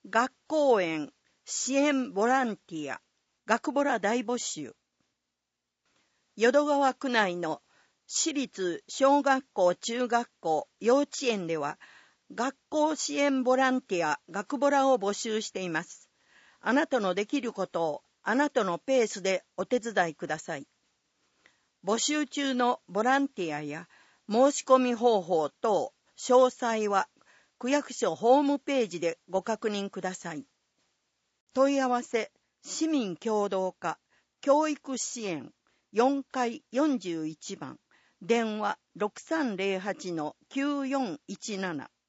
学校園支援ボランティア学ボラ大募集。淀川区内の私立小学校、中学校、幼稚園では学校支援ボランティア学ボラを募集しています。あなたのできることをあなたのペースでお手伝いください。募集中のボランティアや申し込み方法等詳細は区役所ホームページでご確認ください。問い合わせ市民協働課教育支援4階41番電話 6308-9417